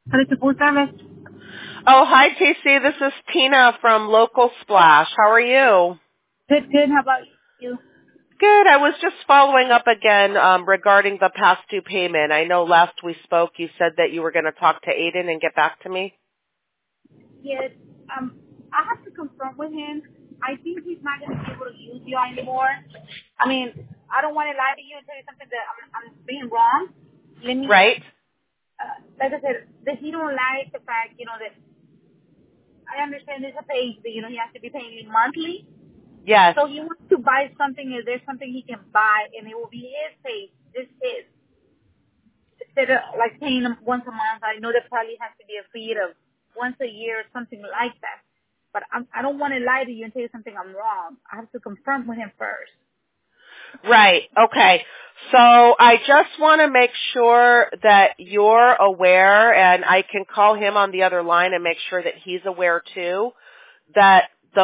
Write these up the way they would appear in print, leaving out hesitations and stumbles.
What is the full service? Oh, hi, TC. This is Tina from Local Splash. How are you? Good, good. How about you? Good. I was just following up again regarding the past due payment. I know last we spoke, you said that you were going to talk to Aiden and get back to me. Yes. I have to confirm with him. I think he's not going to be able to use you anymore. I mean, I don't want to lie to you and tell you something that I'm being wrong. Let me, Right? like I said, that he don't like the fact, that I understand there's a pay, he has to be paying me monthly. Yes. So he wants to buy something, if there's something he can buy, and it will be his pay, just his. Instead of like paying him once a month, I know there probably has to be a fee of once a year or something like that. But I don't want to lie to you and tell you something I'm wrong. I have to confirm with him first. Right. Okay. So I just want to make sure that you're aware, and I can call him on the other line and make sure that he's aware too, that the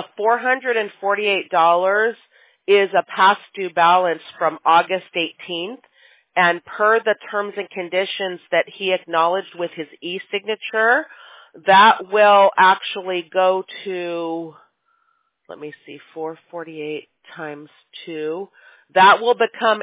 $448 is a past due balance from August 18th. And per the terms and conditions that he acknowledged with his e-signature, that will actually go to, let me see, 448 times 2. That will become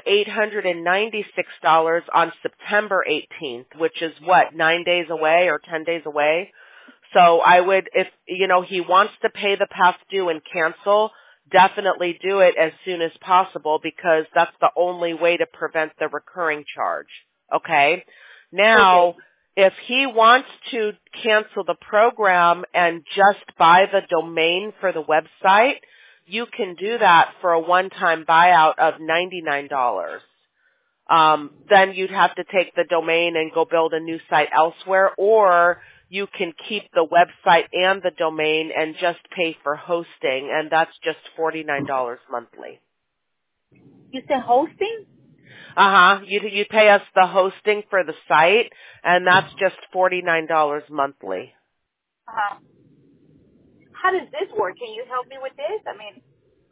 $896 on September 18th, which is what, 9 days away or 10 days away? So I would, if, he wants to pay the past due and cancel, definitely do it as soon as possible because that's the only way to prevent the recurring charge. Okay? Now, Okay. if he wants to cancel the program and just buy the domain for the website, you can do that for a one-time buyout of $99. Then you'd have to take the domain and go build a new site elsewhere, or you can keep the website and the domain and just pay for hosting, and that's just $49 monthly. You said hosting? You pay us the hosting for the site, and that's just $49 monthly. Uh-huh. How does this work? Can you help me with this? I mean,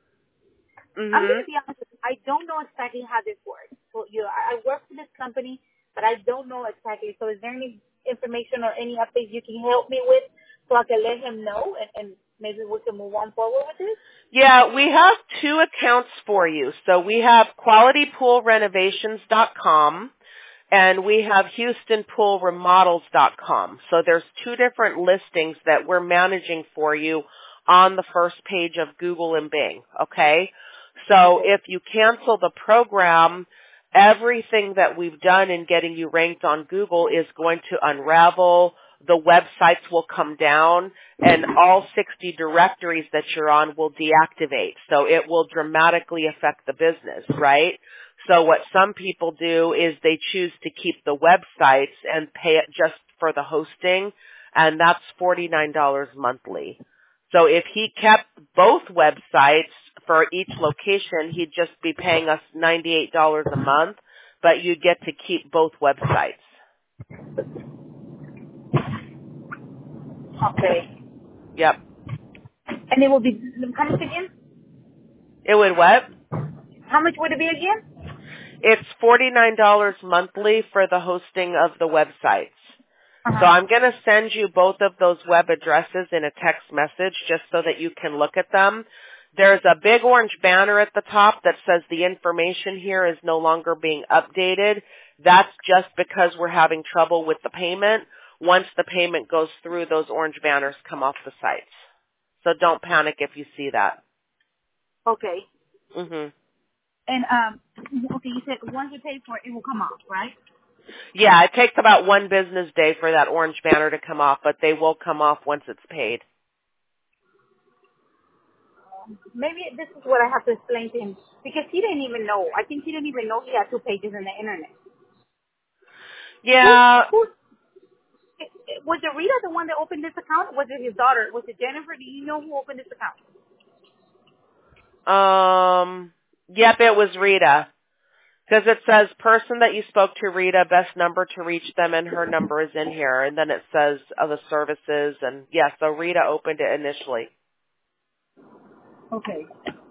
I'm going Mhm. to be honest with you. I don't know exactly how this works. So, I work for this company, but I don't know exactly. So is there any information or any updates you can help me with so I can let him know and maybe we can move on forward with this? Yeah, we have two accounts for you. So we have qualitypoolrenovations.com and we have houstonpoolremodels.com. So there's two different listings that we're managing for you on the first page of Google and Bing, okay? So Okay. if you cancel the program, everything that we've done in getting you ranked on Google is going to unravel. The websites will come down and all 60 directories that you're on will deactivate. So it will dramatically affect the business, right? So what some people do is they choose to keep the websites and pay it just for the hosting, and that's $49 monthly. So if he kept both websites for each location, he'd just be paying us $98 a month, but you'd get to keep both websites. Okay. Yep. And it will be, how much again? It would what? How much would it be again? It's $49 monthly for the hosting of the websites. So Uh-huh. I'm going to send you both of those web addresses in a text message just so that you can look at them. There's a big orange banner at the top that says the information here is no longer being updated. That's just because we're having trouble with the payment. Once the payment goes through, those orange banners come off the sites. So don't panic if you see that. Okay. Mhm. And, okay, you said once you pay for it, it will come off, right? Yeah, it takes about one business day for that orange banner to come off, but they will come off once it's paid. Maybe this is what I have to explain to him because he didn't even know. I think he didn't even know he had two pages in the internet. Who, Yeah, who, was it Rita the one that opened this account? Was it his daughter? Was it Jennifer? Do you know who opened this account? yep, it was Rita. Because it says person that you spoke to, Rita, best number to reach them, and her number is in here. And then it says other services, and yeah, so Rita opened it initially. Okay.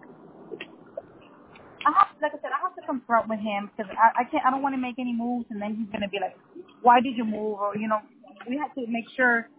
Like I said, I have to confront with him because I can't. I don't want to make any moves, and then he's gonna be like, "Why did you move?" Or we have to make sure.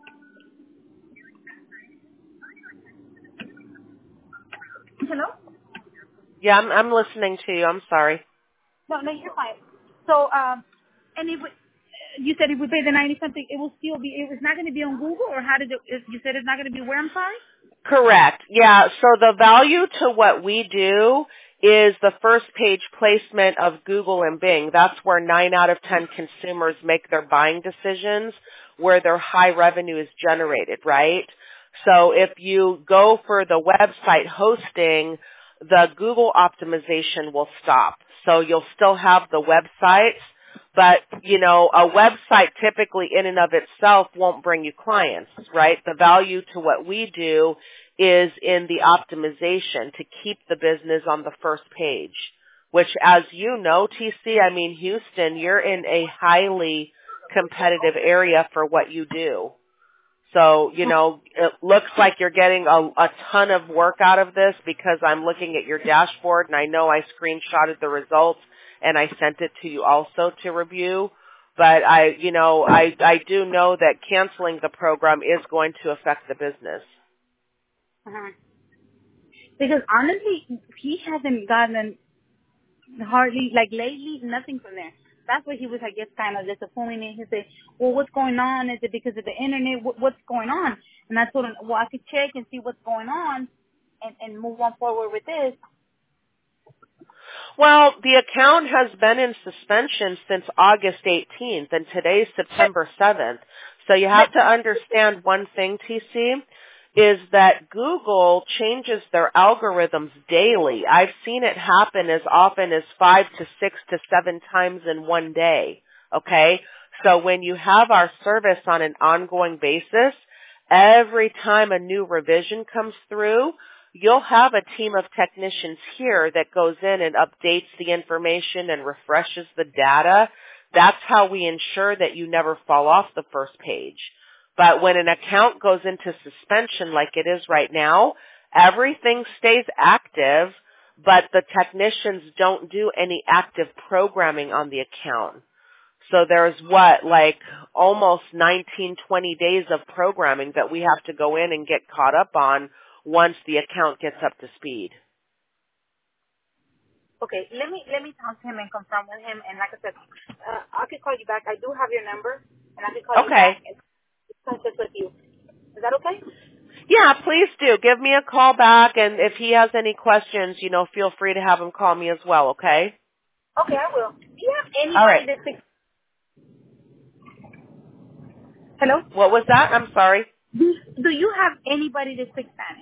Hello? Yeah, I'm listening to you. I'm sorry. No, you're fine. So, and you said if we pay the 90 something, it will still be. It's not going to be on Google, or how did it? You said it's not going to be where? I'm sorry. Correct. Yeah. So the value to what we do is the first page placement of Google and Bing. That's where 9 out of 10 consumers make their buying decisions, where their high revenue is generated, right? So if you go for the website hosting, the Google optimization will stop. So you'll still have the websites, but, a website typically in and of itself won't bring you clients, right? The value to what we do is in the optimization to keep the business on the first page, which, as you know, TC, I mean, Houston, you're in a highly competitive area for what you do. So, it looks like you're getting a ton of work out of this because I'm looking at your dashboard and I know I screenshotted the results and I sent it to you also to review. But I do know that canceling the program is going to affect the business. Uh-huh. Because honestly, he hasn't gotten hardly, like lately, nothing from there. That's where he was, I guess, kind of disappointed. He said, well, what's going on? Is it because of the internet? What's going on? And I told him, well, I could check and see what's going on and move on forward with this. Well, the account has been in suspension since August 18th, and today's September 7th. So you have to understand one thing, TC, is that Google changes their algorithms daily. I've seen it happen as often as 5 to 6 to 7 times in one day. Okay? So when you have our service on an ongoing basis, every time a new revision comes through, you'll have a team of technicians here that goes in and updates the information and refreshes the data. That's how we ensure that you never fall off the first page. But when an account goes into suspension like it is right now, everything stays active, but the technicians don't do any active programming on the account. So there's almost 19, 20 days of programming that we have to go in and get caught up on once the account gets up to speed. Okay, let me talk to him and confirm with him. And like I said, I could call you back. I do have your number, and I could call you back and discuss with you. Is that okay? Yeah, please do. Give me a call back, and if he has any questions, feel free to have him call me as well, okay? Okay, I will. Do you have anybody All right. that speaks... Hello? What was that? I'm sorry. Do you have anybody that speaks Spanish?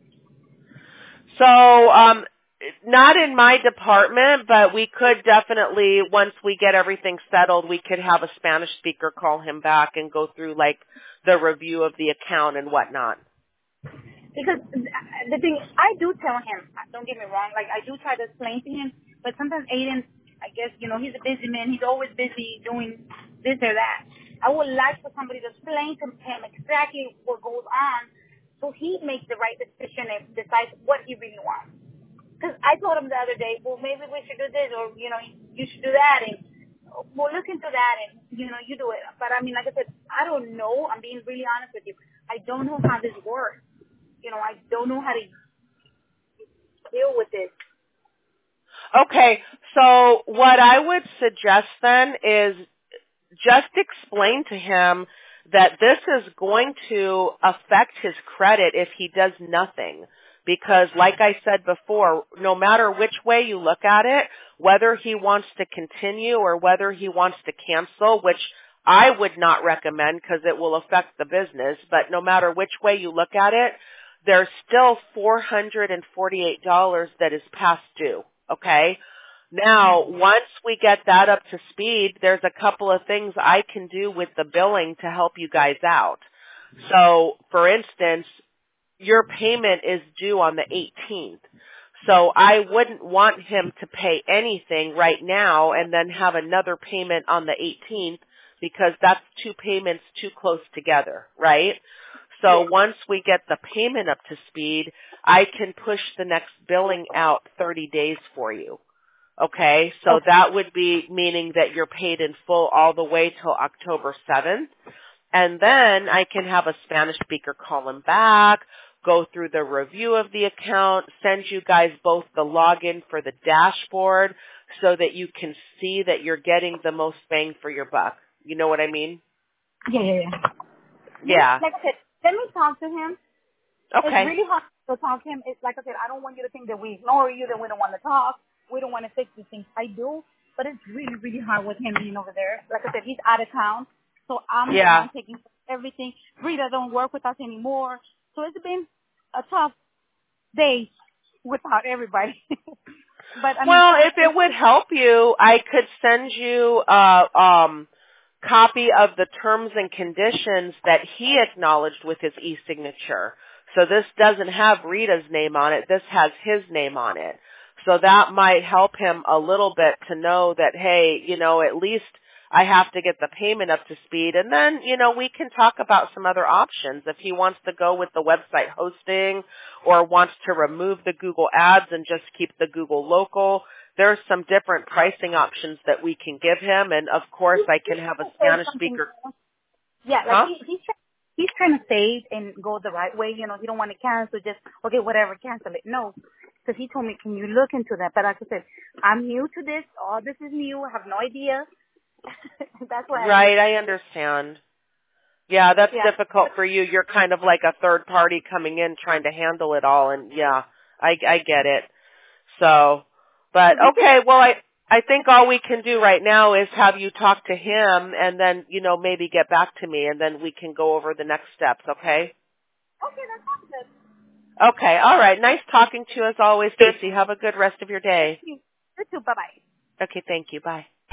So, not in my department, but we could definitely, once we get everything settled, we could have a Spanish speaker call him back and go through, the review of the account and whatnot. Because the thing, I do tell him, don't get me wrong, I do try to explain to him, but sometimes Aiden, I guess, he's a busy man. He's always busy doing this or that. I would like for somebody to explain to him exactly what goes on so he makes the right decision and decides what he really wants. Because I told him the other day, well, maybe we should do this, or, you should do that, and we'll look into that, and, you do it. But, I mean, like I said, I don't know. I'm being really honest with you. I don't know how this works. I don't know how to deal with this. Okay, so what I would suggest then is just explain to him that this is going to affect his credit if he does nothing. Because like I said before, no matter which way you look at it, whether he wants to continue or whether he wants to cancel, which I would not recommend because it will affect the business, but no matter which way you look at it, there's still $448 that is past due, okay? Now, once we get that up to speed, there's a couple of things I can do with the billing to help you guys out. So, for instance, your payment is due on the 18th. So I wouldn't want him to pay anything right now and then have another payment on the 18th because that's two payments too close together, right? So once we get the payment up to speed, I can push the next billing out 30 days for you. Okay, so that would be meaning that you're paid in full all the way till October 7th. and then I can have a Spanish speaker call him back, go through the review of the account, send you guys both the login for the dashboard so that you can see that you're getting the most bang for your buck. You know what I mean? Yeah. Yeah. Like I said, let me talk to him. Okay. It's really hard to talk to him. It's like I said, I don't want you to think that we ignore you, that we don't want to talk. We don't want to fix these things. I do, but it's really, really hard with him being over there. Like I said, he's out of town, so I'm the one taking everything. Rita don't work with us anymore, so it's been a tough day without everybody. But I mean, well, if it would help you, I could send you copy of the terms and conditions that he acknowledged with his e-signature. So this doesn't have Rita's name on it. This has his name on it. So that might help him a little bit to know that, hey, at least I have to get the payment up to speed. And then, we can talk about some other options. If he wants to go with the website hosting or wants to remove the Google ads and just keep the Google local, there's some different pricing options that we can give him. And of course, I can have a Spanish speaker. Yeah, like he's trying to save and go the right way. He don't want to cancel, just, okay, whatever, cancel it. No, because he told me, can you look into that? But like I said, I'm new to this. All this is new. I have no idea. That's why. Right, I understand. Yeah, that's difficult for you. You're kind of like a third party coming in trying to handle it all, and yeah, I get it. So, but okay, well, I think all we can do right now is have you talk to him, and then maybe get back to me, and then we can go over the next steps. Okay? Okay, that sounds good. Okay, all right. Nice talking to you as always, Stacy. Have a good rest of your day. You too. Bye bye. Okay, thank you. Bye.